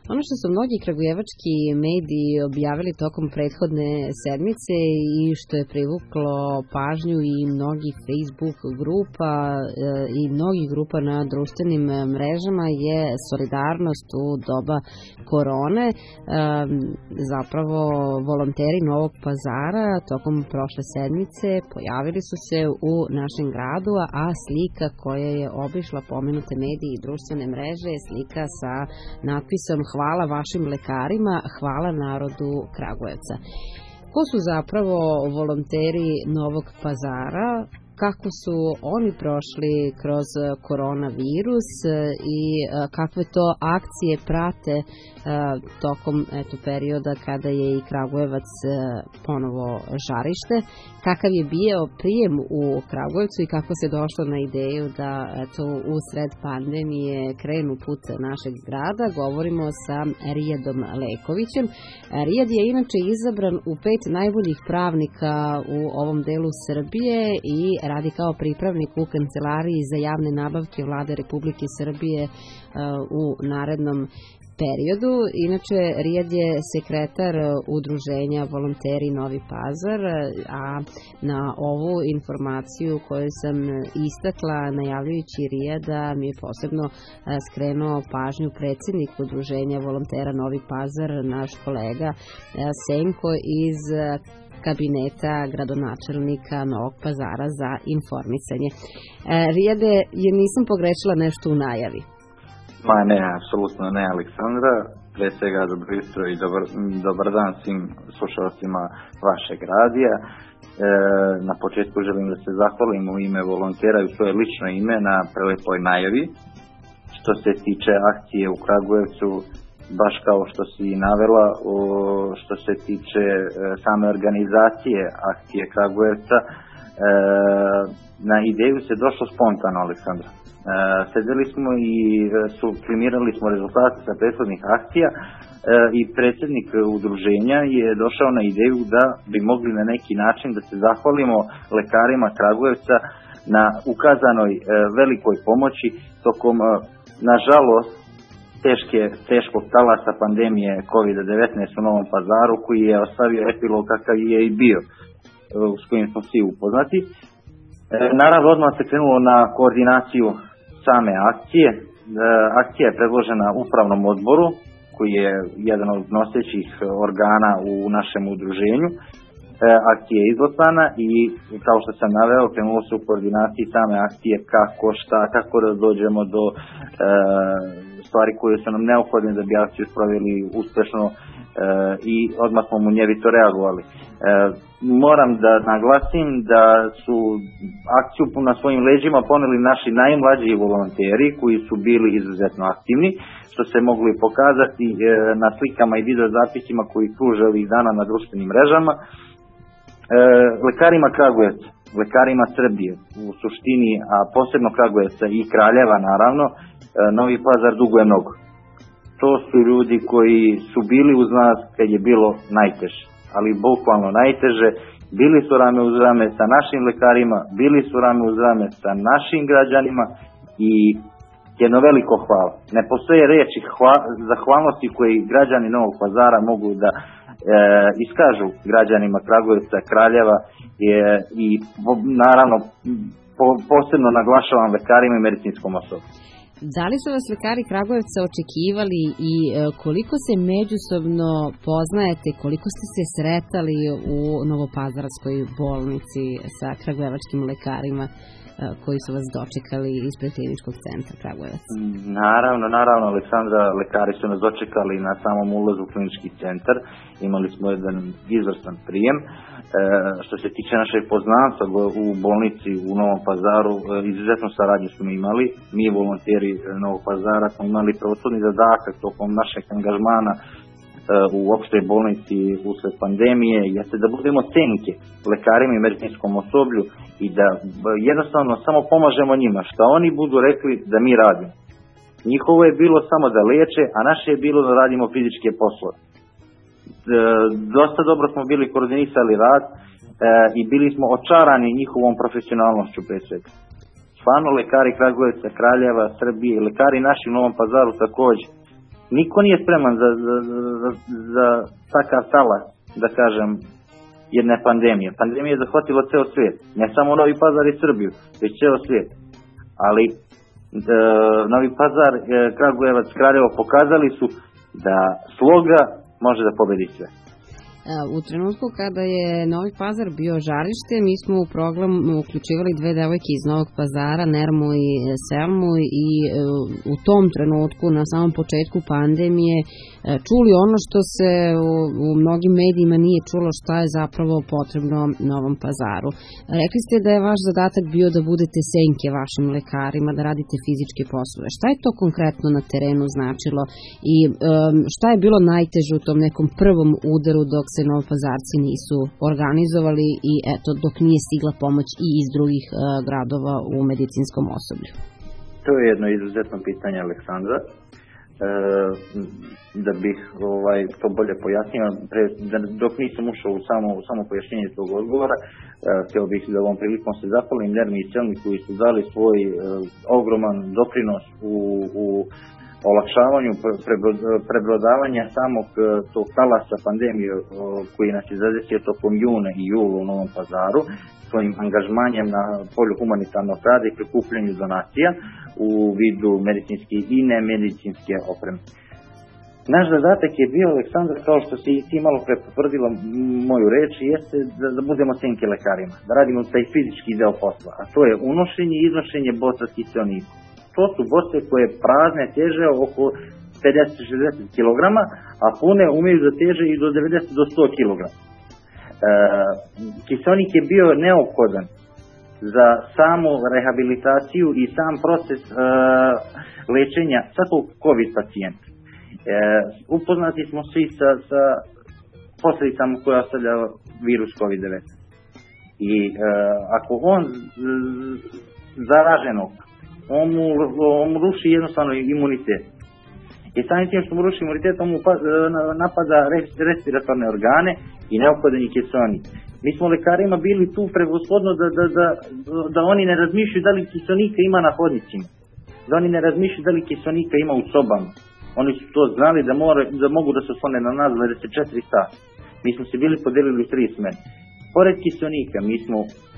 Ono što su mnogi kragujevački mediji objavili tokom prethodne sedmice i što je privuklo pažnju i mnogi Facebook grupa i mnogih grupa na društvenim mrežama je solidarnost u doba korone. Zapravo volonteri Novog Pazara tokom prošle sedmice pojavili su se u našem gradu, a slika koja je obišla pomenute mediji i društvene mreže je slika sa natpisom "Hvala vašim lekarima, hvala narodu Kragujevca". Ko su zapravo volonteri Novog Pazara? Kako su oni prošli kroz koronavirus i kakve to akcije prate tokom perioda kada je i Kragujevac ponovo žarište? Kakav je bio prijem u Kragujevcu i kako se došlo na ideju da usred pandemije krenu put našeg grada? Govorimo sa Rijadom Lekovićem. Rijad je inače izabran u 5 najboljih pravnika u ovom delu Srbije i radi kao pripravnik u Kancelariji za javne nabavke Vlade Republike Srbije u narednom periodu. Inače, Rijad je sekretar udruženja Volonteri Novi Pazar, a na ovu informaciju koju sam istakla najavljujući Rijada mi je posebno skrenuo pažnju predsjednik udruženja Volontera Novi Pazar, naš kolega Senko iz kabineta gradonačelnika Novog Pazara za informisanje. Rijade, jer nisam pogrešila nešto u najavi? Ma ne, apsolutno ne, Aleksandra. Pre svega dobro jutro i dobar dan svim slušalcima vašeg radija. Na početku želim da se zahvalim u ime volontera i u svoje lično ime na prelepoj najavi. Što se tiče akcije u Kragujevcu, baš kao što si navela, što se tiče same organizacije akcije Kragujevca, na ideju se došlo spontano, Aleksandra. Sedeli smo i sublimirali smo rezultate sa prethodnih akcija i predsjednik udruženja je došao na ideju da bi mogli na neki način da se zahvalimo lekarima Kragujevca na ukazanoj velikoj pomoći tokom, nažalost, teškog talasa pandemije COVID-19 u Novom Pazaru, koji je ostavio epilog kakav je i bio, s kojim smo svi upoznati. Naravno, odmah se krenulo na koordinaciju same akcije. Akcija je predložena upravnom odboru, koji je jedan od nosećih organa u našem udruženju. Akcija je izglasana i, kao što sam naveo, krenulo se u koordinaciji same akcije kako da dođemo do stvari koje su nam neophodne da bi akciju sproveli uspešno i odmah smo munjevito reagovali. Moram da naglasim da su akciju na svojim leđima poneli naši najmlađi volonteri koji su bili izuzetno aktivni, što se mogli pokazati na slikama i video zapisima koji kruže ovih dana na društvenim mrežama. Lekarima Kragujevca, lekarima Srbije, u suštini, a posebno Kragujevca i Kraljeva naravno, Novi Pazar duguje mnogo. To su ljudi koji su bili uz nas kad je bilo najteže, ali bukvalno najteže. Bili su rame uz rame sa našim lekarima, bili su rame uz rame sa našim građanima i jedno veliko hvala. Ne postoje reči zahvalnosti koji građani Novog Pazara mogu da iskažu građanima Kragujevca, Kraljeva i naravno posebno naglašavam lekarima i medicinskom osoblju. Da li su vas lekari Kragujevca očekivali i koliko se međusobno poznajete, koliko ste se sretali u Novopazarskoj bolnici sa kragujevačkim lekarima koji su vas dočekali ispred kliničkog centra Kragujevac? Naravno, Aleksandra, lekari su nas dočekali na samom ulazu u klinički centar. Imali smo jedan izvrstan prijem. Što se tiče našeg poznanstva u bolnici u Novom Pazaru, izuzetno saradnju smo imali. Mi volonteri Novog Pazara smo imali pravosudni zadatak tokom našeg angažmana u opštoj bolnici usled pandemije, jeste da budemo cenike lekarima i medicinskom osoblju i da jednostavno samo pomažemo njima, šta oni budu rekli da mi radimo. Njihovo je bilo samo da leče, a naše je bilo da radimo fizičke poslove. Dosta dobro smo bili koordinisali rad i bili smo očarani njihovom profesionalnošću pre svega. Stvarno lekari Kragujevca, Kraljeva, Srbije i lekari naši u Novom Pazaru također niko nije spreman za takav talas, da kažem, jedne pandemije. Pandemija je zahvatila ceo svijet, ne samo Novi Pazar i Srbiju, već ceo svijet. Ali Novi Pazar, Kragujevac, Kraljevo pokazali su da sloga može da pobedi sve. U trenutku kada je Novi Pazar bio žarište, mi smo u program uključivali dve devojke iz Novog Pazara, Nermu i Selmu, i u tom trenutku, na samom početku pandemije, čuli ono što se u mnogim medijima nije čulo, šta je zapravo potrebno Novom Pazaru. Rekli ste da je vaš zadatak bio da budete senke vašim lekarima, da radite fizičke poslove. Šta je to konkretno na terenu značilo i šta je bilo najteže u tom nekom prvom udaru dok se Novopazarci nisu organizovali i eto, dok nije stigla pomoć i iz drugih gradova u medicinskom osoblju? To je jedno izuzetno pitanje, Aleksandra. Da bih to bolje pojasnio, dok nisam ušao u samo pojašnjenje tog odgovora, htio bih da ovom prilikom se zahvalim Nermi i Selmi koji su dali svoj ogroman doprinos u olakšavanju prebrodavanja samog tog talasa pandemije koji nas je zadesio tokom juna i jula u Novom Pazaru, svojim angažmanjem na polju humanitarnog rada i prikupljanju donacija u vidu medicinske i nemedicinske opreme. Naš zadatak je bio, Aleksandar, kao što si ti malo pre potvrdila moju reč, jeste da budemo senke lekarima, da radimo taj fizički deo posla, a to je unošenje i iznošenje boca s kiseonikom. To su boce koje prazne teže oko 50-60 kg, a pune umeju da teže i do 90 do 100 kg. Kiseonik je bio neophodan za samu rehabilitaciju i sam proces lečenja svakog COVID pacijenta. Upoznati smo svi sa posljedicama koje ostavlja virus COVID-19. I ako on zaraženog, on mu ruši jednostavno imunitet. I samim tim što mu ruši imunitet, on mu napada respiratorne organe i neophodan je kiseonik. Mi smo lekarima bili tu prevoshodno da oni ne razmišljaju da li kiseonika ima na hodnicima, da oni ne razmišljaju da li kiseonika ima u sobama. Oni su to znali da mogu da se oslone na nas 24 sata. Mi smo se bili podelili u 3 smene. Pored kiseonika, mi smo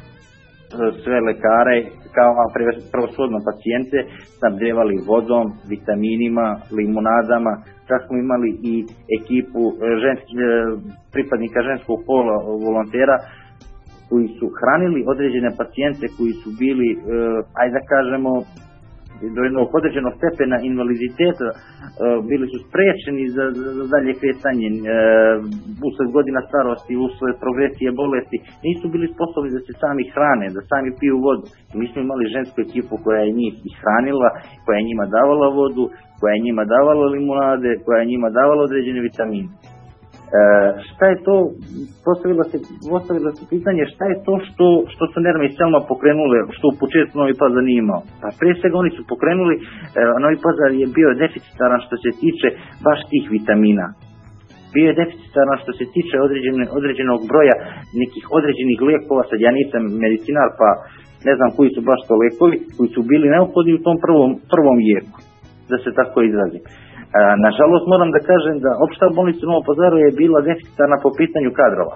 sve lekare, kao prvoshodno pacijente, snabdevali vodom, vitaminima, limunadama. Čak smo imali i ekipu pripadnika ženskog pola volontera koji su hranili određene pacijente koji su bili, ajde da kažemo, do jednog određenog stepena invaliditeta, bili su sprečeni za dalje kretanje, usled godina starosti, usled progresije bolesti, nisu bili sposobni da se sami hrane, da sami piju vodu. Mi smo imali žensku ekipu koja je njih hranila, koja je njima davala vodu, koja je njima davala limunade, koja je njima davala određene vitamine. Šta je to, postavilo se pitanje šta je to što su Nerma i Selma pokrenule, što u početku Novi Pazar nije imao. Pa prije svega oni su pokrenuli, Novi Pazar je bio deficitaran što se tiče baš tih vitamina. Bio je deficitaran što se tiče određenog broja nekih određenih lijekova, sad ja nisam medicinar pa ne znam koji su baš to lijekovi, koji su bili neophodni u tom prvom jeku, da se tako izrazim. Nažalost moram da kažem da opšta bolnica u Novom Pazaru je bila deficitarna po pitanju kadrova.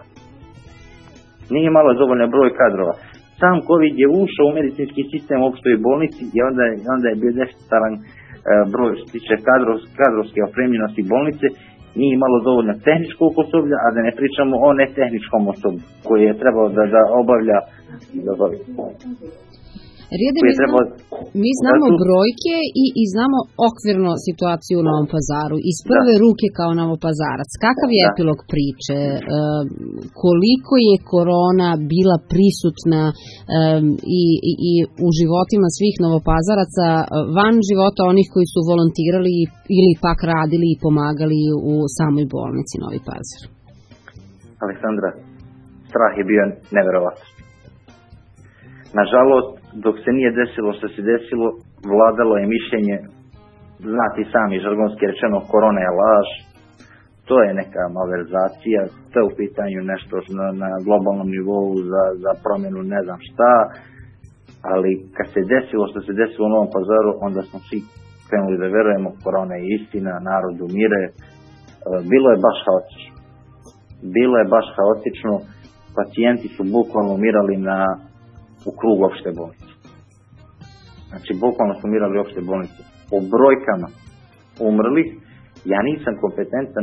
Nije imala dovoljno broj kadrova. Sam COVID je ušao u medicinski sistem u opštoj bolnici i onda je bio deficitaran broj što se tiče kadrovske opremljenosti bolnice. Nije imalo dovoljno tehničkog osoblja, a da ne pričamo o netehničkom osoblju koje je trebalo da obavlja. Rijede, mi znamo brojke i znamo okvirno situaciju u Novom Pazaru. Iz prve ruke kao Novopazarac. Kakav je epilog priče? Koliko je korona bila prisutna i u životima svih Novopazaraca van života onih koji su volontirali ili pak radili i pomagali u samoj bolnici Novi Pazar? Aleksandra, strah je bio neverovatan. Nažalost, dok se nije desilo što se desilo, vladalo je mišljenje, znati sami žargonski rečeno, korona je laž, to je neka malverzacija, to je u pitanju nešto na globalnom nivou za promjenu ne znam šta, ali kad se desilo što se desilo u Novom Pazaru, onda smo svi krenuli da verujemo, korona je istina, narod umire. Bilo je baš haotično, pacijenti su bukvalno umirali u krugu opšte bolnice. Znači, bukvalno su umirali u opšte bolnice. Po brojkama umrlih, ja nisam kompetentan,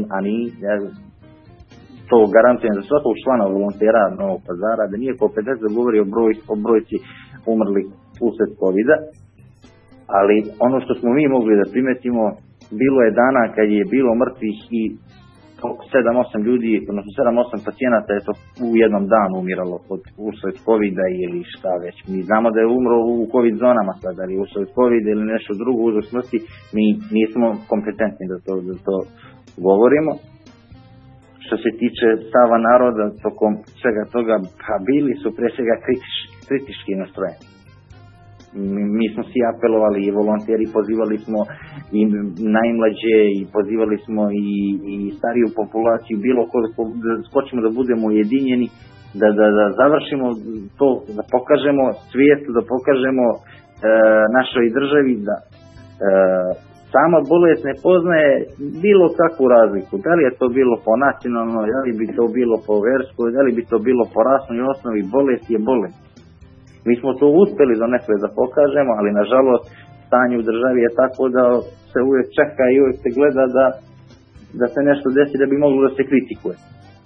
to garantujem za svakog člana volontera Novog Pazara, da nije kompetentan da govori o brojci umrlih usled COVID-a, ali ono što smo mi mogli da primetimo, bilo je dana kad je bilo mrtvih i 7-8 ljudi, odnosno 7-8 pacijenata je to u jednom danu umiralo usled COVID-a ili šta već. Mi znamo da je umro u COVID zonama sad, ali usled COVID ili nešto drugo uzrok smrti, mi nismo kompetentni da to govorimo. Što se tiče stava naroda tokom svega toga, pa bili su pre svega kritički nastrojeni. Mi smo svi apelovali i volonteri, pozivali smo i najmlađe i pozivali smo i stariju populaciju, bilo koliko da skočimo da budemo ujedinjeni, da završimo to, da pokažemo svijetu, da pokažemo našoj državi da sama bolest ne poznaje bilo kakvu razliku. Da li je to bilo po nacionalnoj, da li bi to bilo po verskoj, da li bi to bilo po rasnoj osnovi, bolest je bolest. Mi smo to uspjeli donekle da pokažemo, ali nažalost stanje u državi je tako da se uvijek čeka i uvijek se gleda da se nešto desi da bi moglo da se kritikuje.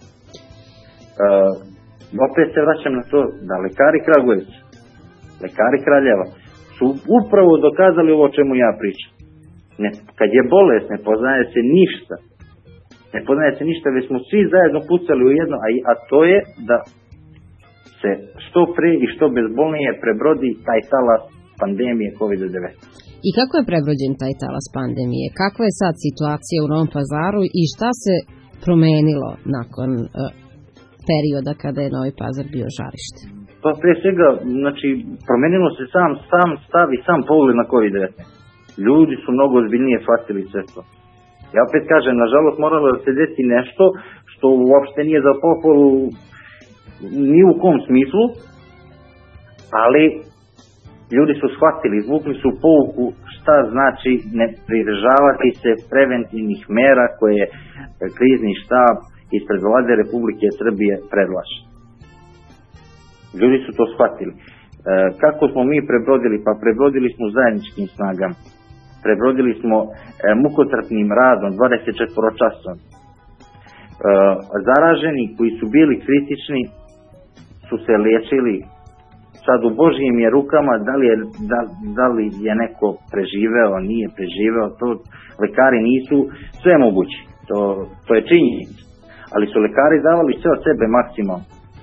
Opet se vraćam na to da lekari Kragujevca, lekari Kraljeva su upravo dokazali ovo o čemu ja pričam. Kad je bolest, ne poznaje se ništa, već smo svi zajedno pucali u jedno, a to je da se što pre i što bezbolnije prebrodi taj talas pandemije COVID-19. I kako je prebrođen taj talas pandemije? Kakva je sad situacija u Novom Pazaru i šta se promenilo nakon perioda kada je Novi Pazar bio žarište? Pa pre svega, znači, promenilo se sam stav i sam pogled na COVID-19. Ljudi su mnogo ozbiljnije shvatili sve to. Ja opet kažem, nažalost moralo da se desi nešto što uopšte nije za pohvalu ni u kom smislu, ali ljudi su shvatili, izvukli su pouku šta znači ne pridržavati se preventivnih mera koje krizni štab ispred Vlade Republike Srbije predlaže. Ljudi su to shvatili. Kako smo mi prebrodili? Pa prebrodili smo zajedničkim snagama. Prebrodili smo mukotrpnim radom 24 časa. Zaraženi koji su bili kritični su se liječili. Sad u Božjim je rukama da li je neko preživeo, nije preživeo, to lekari nisu sve mogući, to je činjenica, ali su lekari davali sve od sebe maksimalno.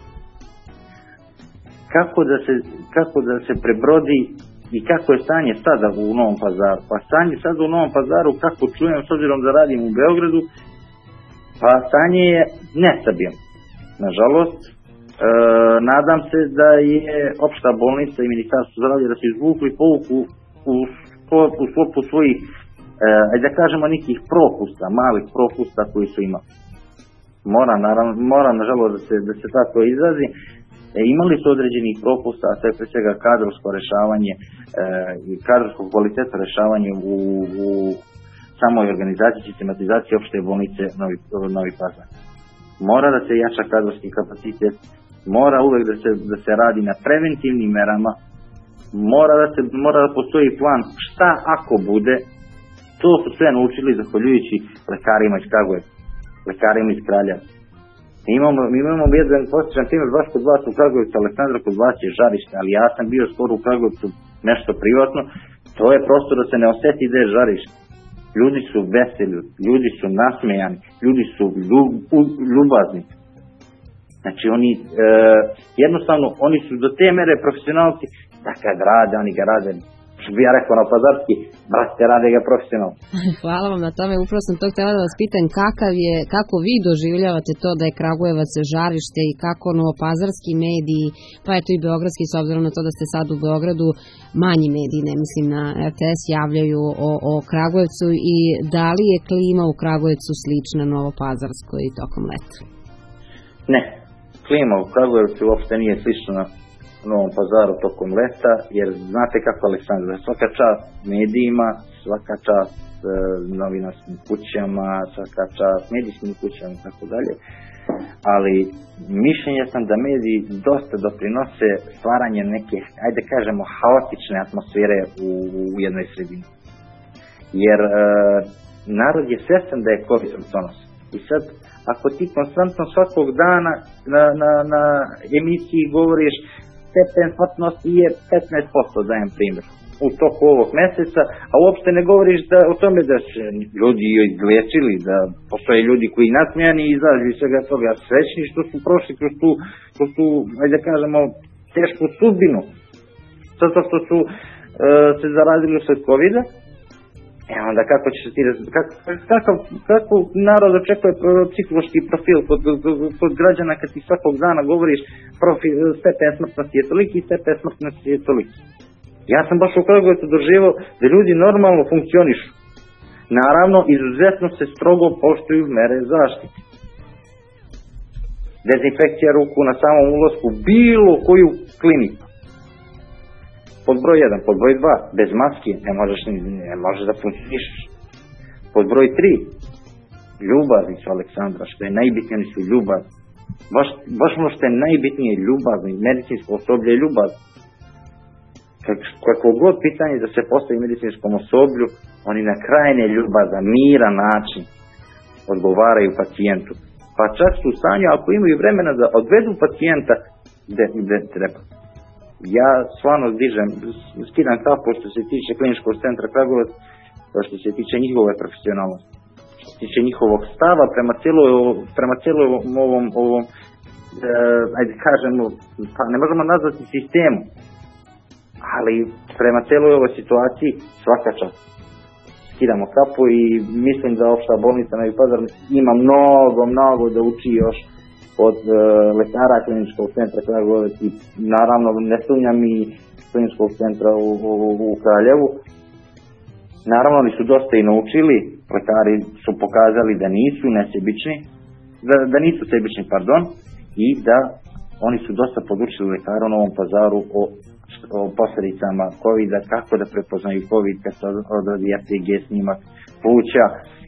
Kako da se prebrodi i kako je stanje sada u Novom Pazaru? Pa stanje sada u Novom Pazaru, kako čujem s obzirom da radim u Beogradu, pa stanje je nestabilno. Nažalost, nadam se da je opšta bolnica i Ministarstvo zdravlja da se izvukli pouku u sklopu svojih, da kažemo, nekih propusta, malih propusta koji su imali. Mora nažalost da se tako izrazi. Imali su određenih propusta, a to je pre svega kadrovsko rešavanje i kadrovsko kvalitetno rešavanje u samoj organizaciji, sistematizaciji opšte bolnice Novi Pazar. Mora da se jača kadrovski kapacitet, mora uvek da se radi na preventivnim merama, mora da postoji plan šta ako bude. To su sve naučili zahvaljujući lekarima iz Kragujevca, lekarima iz Kraljeva. Mi imamo jedan posjećan primjer baš kod vas u Kragujevcu, Aleksandra, kod vas je žarište, ali ja sam bio skoro u Kragujevcu nešto privatno, to je prosto da se ne osjeti da je žarište. Ljudi su veseli, ljudi su nasmejani, ljudi su ljubazni. Znači jednostavno oni su do te mere profesionalci da kad rade, oni ga rade. Što bi ja rekao na pazarski, brate, rade ga profesionalno. Hvala vam na tome, upravo sam to htjela da vas pitam kako vi doživljavate to da je Kragujevac žarište i kako novopazarski mediji, pa eto i beogradski, s obzirom na to da ste sad u Beogradu, manji mediji, ne mislim na RTS, javljaju o Kragujevcu i da li je klima u Kragujevcu slična novopazarskoj tokom leta? Ne, klima u Kragujevcu uopšte nije slična u Novom Pazaru tokom leta, jer znate kako Aleksandra, svaka čast medijima, svaka čast novinarskim kućama, svaka čast medijskim kućama i tako dalje, ali mišljenja sam da mediji dosta doprinose stvaranje neke, ajde kažemo, haotične atmosfere u jednoj sredini. Jer narod je svjestan da je COVID smrtonosan. I sad, ako ti konstantno svakog dana na emisiji govoriš stepen smrtnosti je 15%, dajem primjer, u toku ovog mjeseca, a uopšte ne govoriš o tome da se ljudi izliječili, da postoje ljudi koji nasmijani i izađu iz svega toga srećni što su prošli kroz tu, ajde kažemo, tešku sudbinu. Zato što su se zarazili od COVID-a, onda kako će ti kako narod očekuje psihološki profil kod građana kad ti svakog dana govoriš stepen smrtnosti je toliki, stepen smrtnosti je toliki. Ja sam baš u Kragujevcu doživio da ljudi normalno funkcionišu. Naravno, izuzetno se strogo poštuju mere zaštite. Dezinfekcija ruku na samom ulasku bilo koju kliniku. Pod broj 1, pod broj 2, bez maske ne možeš da funkcionišeš. Pod broj 3, ljubazni su Aleksandra, što je najbitnije, oni su ljubazni. Baš ono što je najbitnije, ljubazni, medicinsko osoblje je ljubazni. Kako god pitanje da se postavi medicinskom osoblju, oni na krajnje ljubazan, miran način odgovaraju pacijentu. Pa čak su u stanju, ako imaju vremena da odvedu pacijenta gde treba. Ja stvarno skidam kapu što se tiče kliničkog centra Kragujevac, što se tiče njihove profesionalnosti, što se tiče njihovog stava prema cijelom ovom ajde kažemo, pa ne možemo nazvati sistemu, ali prema cijeloj ovoj situaciji svaka čast. Skidamo kapu i mislim da opšta bolnica Novi Pazar ima mnogo da uči još od lekara kliničkog centra Kragujevac i naravno ne sumnjam i kliničkog centra u Kraljevu. Naravno oni su dosta i naučili, lekari su pokazali da nisu nesebični, da nisu sebični, i da oni su dosta podučili lekara u Novom Pazaru o posljedicama COVID-a, kako da prepoznaju COVID kad se odradi RTG snimak pluća,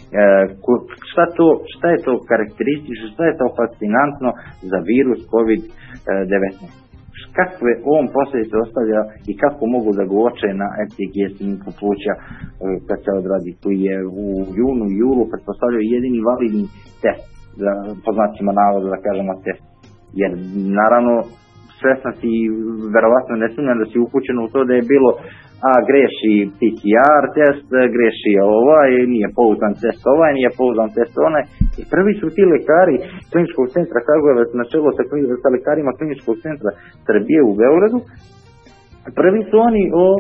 šta je to karakteristično, šta je to fascinantno za virus COVID-19. Kakve on posljedice ostavlja i kako mogu da ga uoče na RTG snimku pluća kad se odradi, koji je u julu kad postavljaju jedini validni test, po znacima navoda da kažemo test. Jer naravno svesna si i verovatno ne sumnjam da si upućen u to da je bilo greši PCR test, greši nije pouzdan test nije pouzdan test onaj. I prvi su ti lekari kliničkog centra Kragujevac na čelu sa lekarima kliničkog centra Srbije u Beogradu. Prvi su oni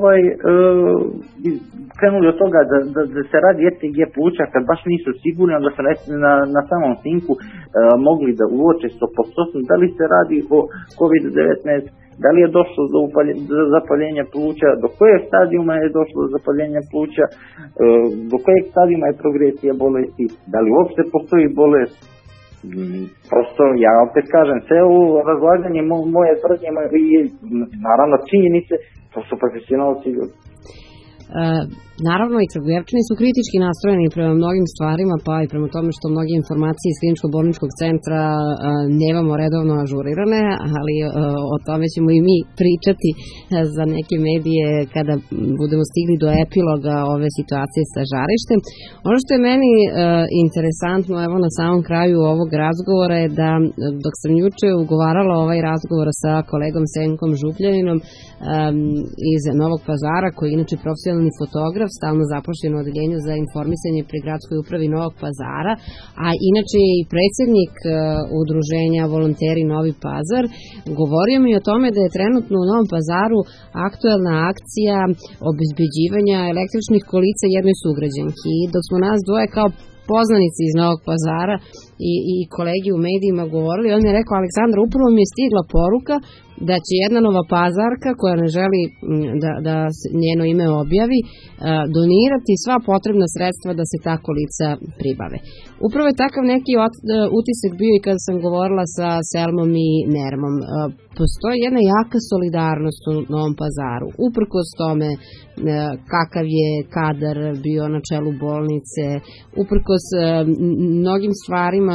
krenuli od toga da se radi RTG pluća kad baš nisu sigurni, onda su na samom snimku mogli da uoče 100% da li se radi o COVID-19, da li je došlo do zapaljenja pluća, do kojeg stadijuma je došlo do zapaljenja pluća, do kojeg stadijuma je progresija bolesti, da li uopšte postoji bolest. Prosto, ja opet kažem, sve u razlaganje moje tvrdnje i naravno činjenice, to su profesionalci ljudi. Naravno i Kragujevčani su kritički nastrojeni prema mnogim stvarima, pa i prema tome što mnoge informacije iz kliničko-bolničkog centra nemamo redovno ažurirane, ali o tome ćemo i mi pričati za neke medije kada budemo stigli do epiloga ove situacije sa žarištem. Ono što je meni interesantno, evo na samom kraju ovog razgovora je da dok sam juče ugovarala ovaj razgovor sa kolegom Senkom Župljaninom iz Novog Pazara, koji je inače profesionalni fotograf, stalno zapošljen u odeljenju za informisanje pri gradskoj upravi Novog Pazara, a inače je i predsjednik udruženja Volonteri Novi Pazar, govorio mi o tome da je trenutno u Novom Pazaru aktuelna akcija obezbeđivanja električnih kolica jednoj sugrađanki. I dok smo nas dvoje kao poznanici iz Novog Pazara i kolegi u medijima govorili, on je rekao: Aleksandra, upravo mi je stigla poruka da će jedna Nova Pazarka koja ne želi da se njeno ime objavi donirati sva potrebna sredstva da se tako lica pribave. Upravo je takav neki utisak bio i kada sam govorila sa Selmom i Nermom. Postoji jedna jaka solidarnost u Novom Pazaru, uprkos tome kakav je kadar bio na čelu bolnice, uprkos mnogim stvarima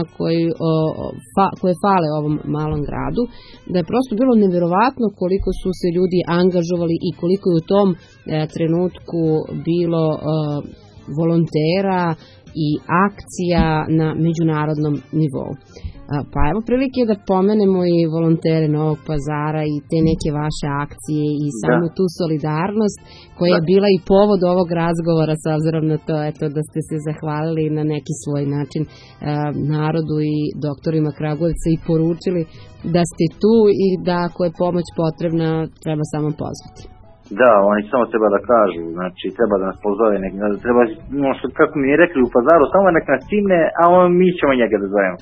koje fale ovom malom gradu, da je prosto bilo neverovatno koliko su se ljudi angažovali i koliko je u tom trenutku bilo volontera i akcija na međunarodnom nivou. Pa evo prilike da pomenemo i volontere Novog Pazara i te neke vaše akcije i samu tu solidarnost koja je bila i povod ovog razgovora s obzirom na to da ste se zahvalili na neki svoj način narodu i doktorima Kragujevca i poručili da ste tu i da ako je pomoć potrebna treba samo pozvati. Da, oni samo treba da kažu, znači treba da nas pozove, treba, kako mi je rekli u Pazaru, samo nek nas cimne, a mi ćemo njega da zovemo.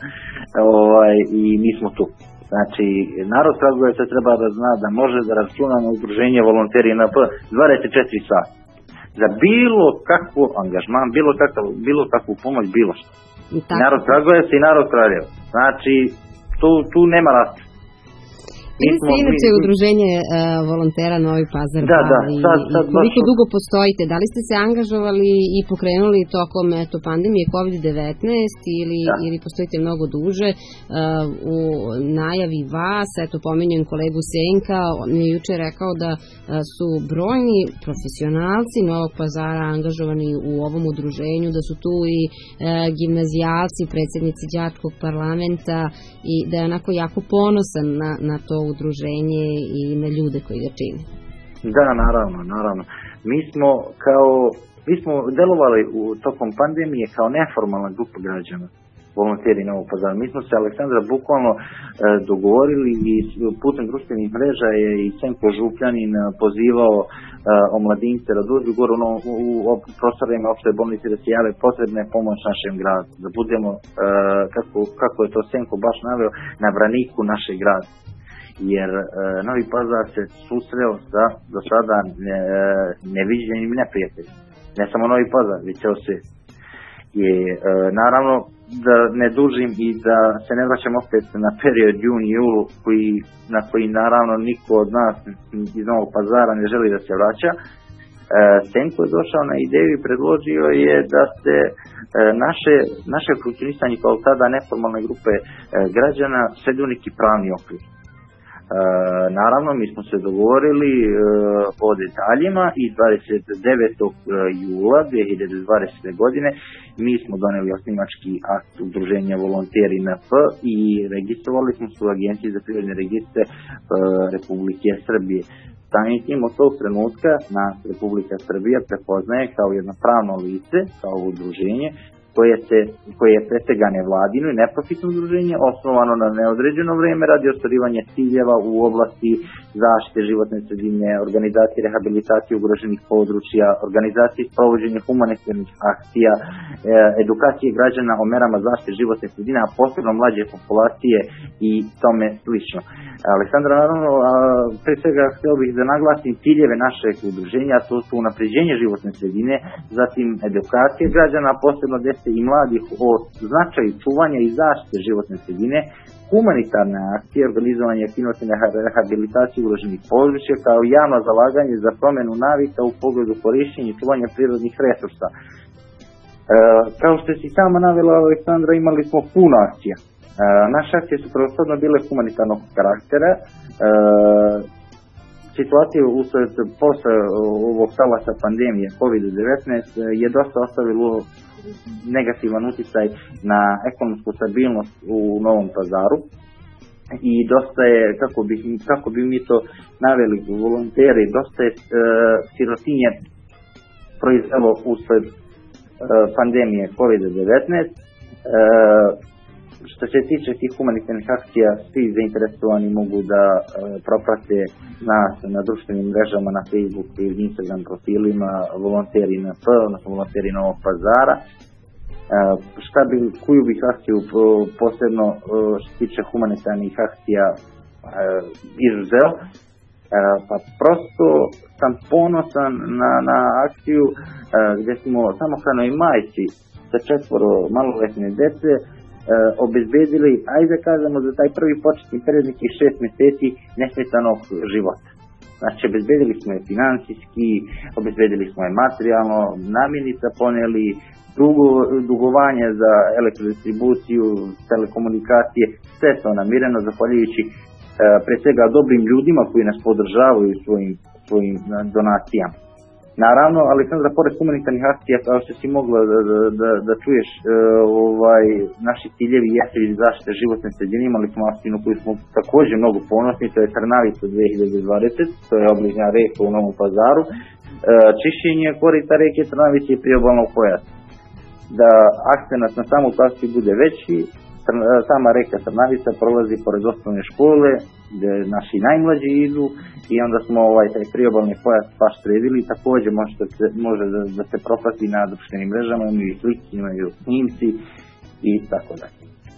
I mi smo tu. Znači, narod Kragujevca treba da zna da može da računa na udruženje volonteri NP 24 sata. Za bilo kakvu angažman, bilo kakvu pomoć, bilo što. Narod Kragujevca i narod Kraljeva. Znači, tu nema rasta. Vi ste inače udruženje volontera Novi Pazar. Koliko dugo postojite? Da li ste se angažovali i pokrenuli tokom pandemije COVID-19 ili postojite mnogo duže? U najavi vas, pominjem kolegu Senka, on je juče rekao da su brojni profesionalci Novog Pazara angažovani u ovom udruženju, da su tu i gimnazijalci, predsjednici đačkog parlamenta i da je onako jako ponosan na to udruženje i na ljude koji ga čine. Da, naravno. Mi smo delovali tokom pandemije kao neformalna grupa građana, volonteri Novog Pazara. Mi smo se, Aleksandra, bukvalno dogovorili i putem društvenih mreža je i Senko Župljanin pozivao omladince da dođu gore u prostorima opšte bolnice da se jave potrebna je pomoć našem gradu. Da budemo, kako je to Senko baš naveo, na braniku našeg grada. Jer Novi Pazar se susreo sa do sada neviđenim neprijateljima. Ne samo Novi Pazar, već ceo svijet. Naravno da ne dužim i da se ne vraćam opet na period jun i julu na koji naravno niko od nas iz Novog Pazara ne želi da se vraća. Senko je došao na ideju i predložio je da se naše funkcionisanje kao tada neformalne grupe građana svede u neki pravni okvir. Naravno, mi smo se dogovorili o detaljima i 29. jula 2020. godine mi smo doneli osnivački akt udruženja volonteri NP i registrovali smo se u Agenciji za privredne registre Republike Srbije. Samim tim od tog trenutka nas Republika Srbija prepoznaje kao jedno pravno lice, kao udruženje koje je pretega nevladino i neprofitno udruženje osnovano na neodređeno vreme radi ostvarivanja ciljeva u oblasti zaštite životne sredine, organizacije rehabilitacije ugroženih područja, organizacije sprovođenja humanitarnih akcija, edukacije građana o merama zaštite životne sredine, a posebno mlađe populacije i tome slično. Aleksandra, naravno, pre svega htio bih da naglasim ciljeve našeg udruženja, to su unapređenje životne sredine, zatim edukacije građana, posebno dece i mladih o značaju čuvanja i zaštite životne sredine, humanitarne akcije, organizovanje aktivnosti na rehabilitaciju ugroženih područja, kao javno zalaganje za promjenu navika u pogledu korišćenja i čuvanja prirodnih resursa. Kao što si sama navela, Aleksandra, imali smo puno akcija. Naše akcije su prvostodno bile humanitarnog karaktera. Situacija posle ovog talasa pandemije COVID-19 je dosta ostavilo negativan uticaj na ekonomsku stabilnost u Novom Pazaru i dosta je, kako bi mi to naveli volonteri, dosta je sirotinje proizvelo usled pandemije COVID-19. Što se tiče tih humanitarnih akcija, svi zainteresovani mogu da proprate nas na društvenim mrežama, na Facebooku i Instagram profilima volonteri NP, odnosno volonteri Novog Pazara. Koju bih akciju posebno što se tiče humanitarnih akcija izuzeo. Pa prosto sam ponosan na akciju gdje smo samohranoj majci sa 4 maloletne dece obezbedili, ajde da kažemo, za taj prvi početni period nekih 6 mjeseci nesmetanog života. Znači, obezbedili smo je finansijski, obezbedili smo je materijalno, namirnica poneli, dugovanje za elektrodistribuciju, telekomunikacije, sve to namireno zahvaljujući pre svega dobrim ljudima koji nas podržavaju svojim donacijama. Naravno, Aleksandra, pored humanitarnih akcija, kao što si mogla da čuješ, naši ciljevi jeste iz zaštite životne sredine, imali smo akciju koju smo također mnogo ponosni, to je Trnavica 2020, to je obližnja reka u Novom Pazaru, čišćenje korita reke Trnavice i priobalnog pojasa. Da akcenat na samu akciju bude veći, sama reka Trnavica prolazi pored osnovne škole gdje naši najmlađi idu i onda smo taj priobalni pojas baš sredili. Također može da se proprati na društvenim mrežama, imaju slike, imaju snimci i tako dalje.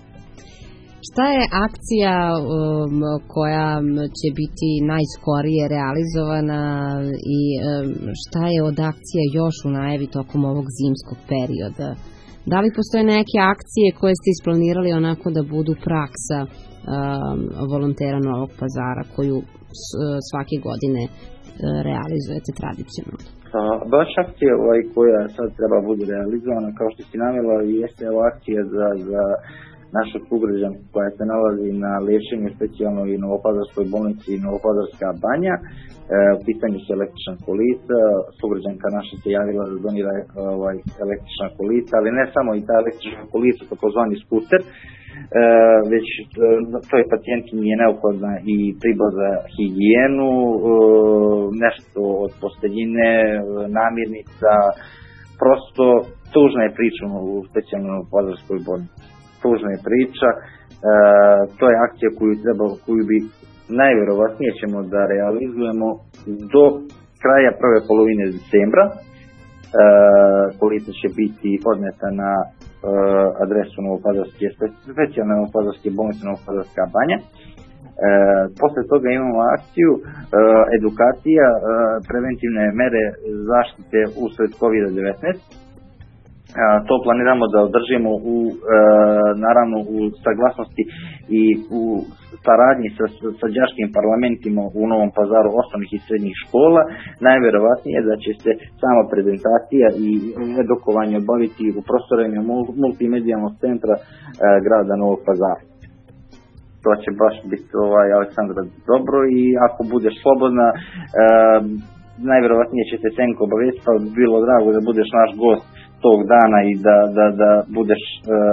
Šta je akcija koja će biti najskorije realizovana i šta je od akcija još u najavi tokom ovog zimskog perioda? Da li postoje neke akcije koje ste isplanirali onako da budu praksa volontera Novog Pazara koju svake godine realizujete tradicionalno? Baš akcija koja sad treba bude realizovana, kao što si navela, jeste akcija za našu sugrađanku koja se nalazi na liječenju specijalno i Novopazarskoj bolnici Novopazarska banja. U pitanju su električna kolica, sugrađanka naša se javila da donira električna kolica, ali ne samo i ta električna kolica, takozvani skuter, već toj pacijentki je neophodna i pribor za higijenu, nešto od posteljine, namirnica, prosto tužna je priča u specijalno Novopazarskoj bolnici. Tužna je priča, to je akcija koju bi najvjerovatnije ćemo da realizujemo do kraja prve polovine decembra. Kolica će biti odneta na adresu specijalne Novopazarske bolnice Novopazarska banja. Posle toga imamo akciju edukacija, preventivne mere zaštite usred COVID-19. To planiramo da održimo naravno u saglasnosti i u saradnji sa đačkim parlamentima u Novom Pazaru osnovnih i srednjih škola. Najvjerovatnije da će se sama prezentacija i edukovanje obaviti u prostorima multimedijalnog centra grada Novog Pazara. To će baš biti Aleksandra dobro i ako budeš slobodna, najvjerovatnije će se Senko obavijesti, pa bi bilo drago da budeš naš gost tog dana i da budeš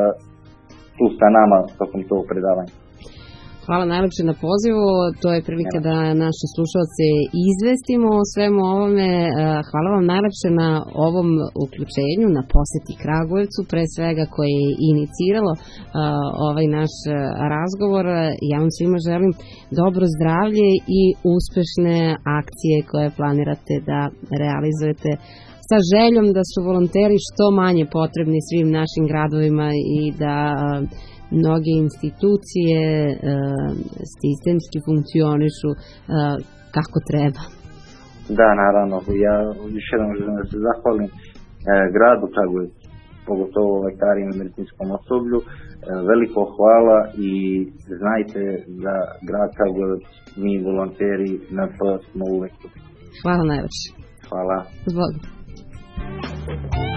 tu sa nama tokom tog predavanja. Hvala najlepše na pozivu, to je prilika da naše slušalce izvestimo o svemu ovome. Hvala vam najlepše na ovom uključenju, na posjeti Kragujevcu, pre svega koje je iniciralo ovaj naš razgovor. Ja vam svima želim dobro zdravlje i uspešne akcije koje planirate da realizujete, sa željom da su volonteri što manje potrebni svim našim gradovima i da mnoge institucije sistemski funkcionišu kako treba. Da, naravno. Ja još jednom želim da se zahvalim gradu Kragujevcu, pogotovo lekarima i medicinskom osoblju. Veliko hvala i znajte da grad Kragujevac, mi volonteri na to smo uvek. Hvala najlepše. Hvala. Zbog.